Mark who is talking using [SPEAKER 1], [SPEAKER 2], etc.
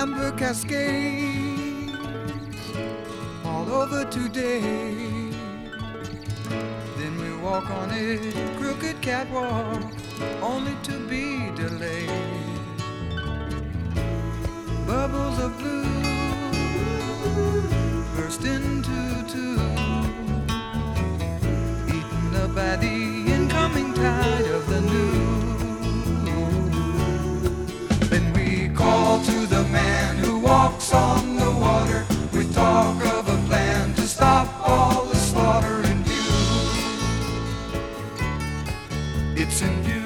[SPEAKER 1] amber cascades all over today. Then we walk on a crooked catwalk only to be delayed. Bubbles of blue burst into two, eaten up by the incoming tide of the new. Then we call to the man who walks on the water. We talk of a plan to stop all the slaughter in view. It's in view.